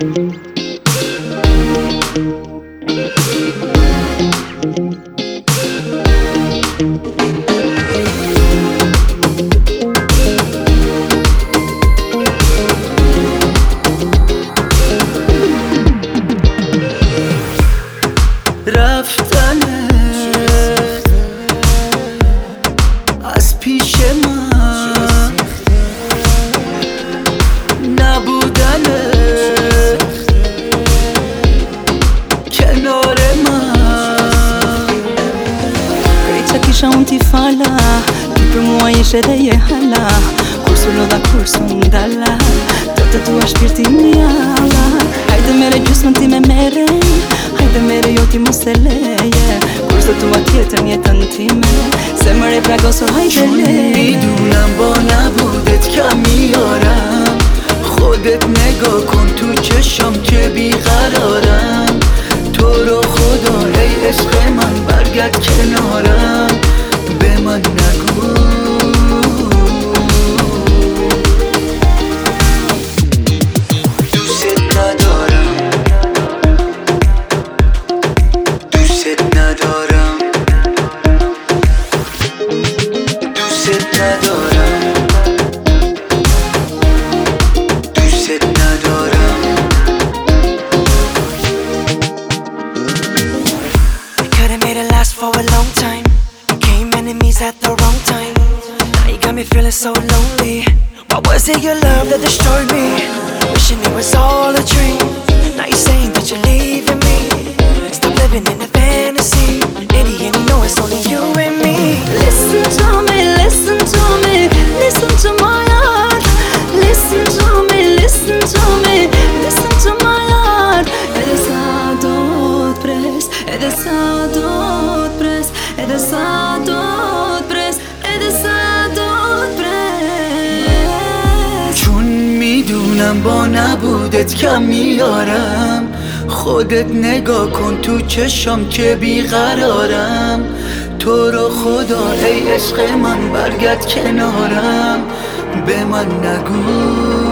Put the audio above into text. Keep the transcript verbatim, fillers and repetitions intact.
رفتنه از پیش من، نبودنه کنار من. Grita che c'è un ti falla, ti promuovi scede e hala, corso lo da corso dalla, tutta tua spirti miala. Haide mere giusto non ti me mere, haide mere io ti mosteleje, corso tua tjetër njetën time, se mëre pragoso haide le. میدونم با نبودت کم میارم، خودت نگاه کن تو چشم که بیقرارم. تو رو خدا ای عشق من برگرد کنارم، به من نگو دوست ندارم، دوست ندارم، دوست ندارم، دوست ندارم. Could've made it last for a long time. Became enemies at the wrong time. Now you got me feeling so lonely. What was it your love that destroyed me? Wishing it was all a dream. Now you're saying that you're leaving me. Stop living in a fantasy. Idiot, you know it's only you and me. Listen to me, listen to me, listen to my heart. Listen to me, listen to me, listen to my heart. Edhe sa do t'pres, edhe sa do t'pres, edhe sa do t'pres, edhe sa do t'pres. چون میدونم با نبودت کم میارم، خودت نگاه کن تو چشم که بیقرارم. تو رو خدا ای عشق من برگرد کنارم، به من نگو